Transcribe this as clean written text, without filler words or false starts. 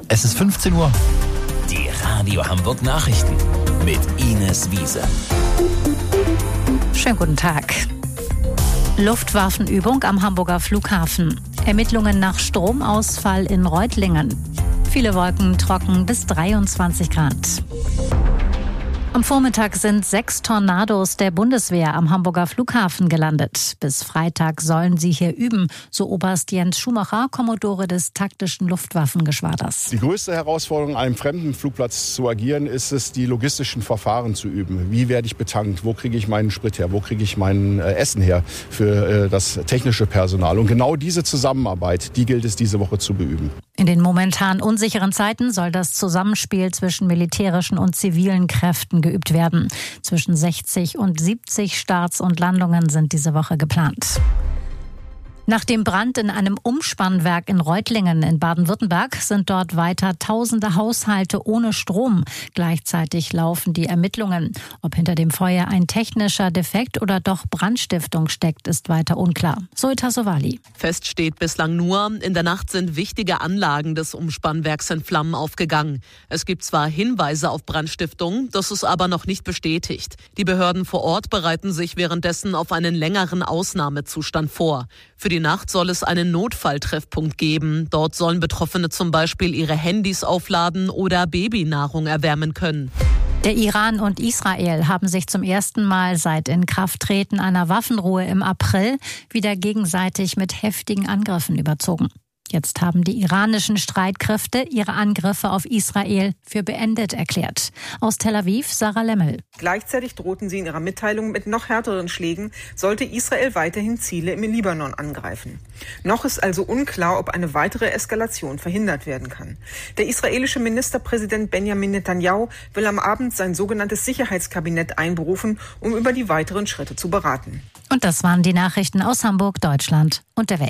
Es ist 15 Uhr. Die Radio Hamburg Nachrichten mit Ines Wiese. Schönen guten Tag. Luftwaffenübung am Hamburger Flughafen. Ermittlungen nach Stromausfall in Reutlingen. Viele Wolken, trocken bis 23 Grad. Am Vormittag sind 6 Tornados der Bundeswehr am Hamburger Flughafen gelandet. Bis Freitag sollen sie hier üben, so Oberst Jens Schumacher, Kommodore des taktischen Luftwaffengeschwaders. Die größte Herausforderung, an einem fremden Flugplatz zu agieren, ist es, die logistischen Verfahren zu üben. Wie werde ich betankt? Wo kriege ich meinen Sprit her? Wo kriege ich mein Essen her für das technische Personal? Und genau diese Zusammenarbeit, die gilt es diese Woche zu beüben. In den momentan unsicheren Zeiten soll das Zusammenspiel zwischen militärischen und zivilen Kräften geübt werden. Zwischen 60 und 70 Starts und Landungen sind diese Woche geplant. Nach dem Brand in einem Umspannwerk in Reutlingen in Baden-Württemberg sind dort weiter tausende Haushalte ohne Strom. Gleichzeitig laufen die Ermittlungen. Ob hinter dem Feuer ein technischer Defekt oder doch Brandstiftung steckt, ist weiter unklar. Zoita Sowali. Fest steht bislang nur, in der Nacht sind wichtige Anlagen des Umspannwerks in Flammen aufgegangen. Es gibt zwar Hinweise auf Brandstiftung, das ist aber noch nicht bestätigt. Die Behörden vor Ort bereiten sich währenddessen auf einen längeren Ausnahmezustand vor. Für die Nacht soll es einen Notfalltreffpunkt geben. Dort sollen Betroffene zum Beispiel ihre Handys aufladen oder Babynahrung erwärmen können. Der Iran und Israel haben sich zum ersten Mal seit Inkrafttreten einer Waffenruhe im April wieder gegenseitig mit heftigen Angriffen überzogen. Jetzt haben die iranischen Streitkräfte ihre Angriffe auf Israel für beendet erklärt. Aus Tel Aviv, Sarah Lemmel. Gleichzeitig drohten sie in ihrer Mitteilung mit noch härteren Schlägen, sollte Israel weiterhin Ziele im Libanon angreifen. Noch ist also unklar, ob eine weitere Eskalation verhindert werden kann. Der israelische Ministerpräsident Benjamin Netanyahu will am Abend sein sogenanntes Sicherheitskabinett einberufen, um über die weiteren Schritte zu beraten. Und das waren die Nachrichten aus Hamburg, Deutschland und der Welt.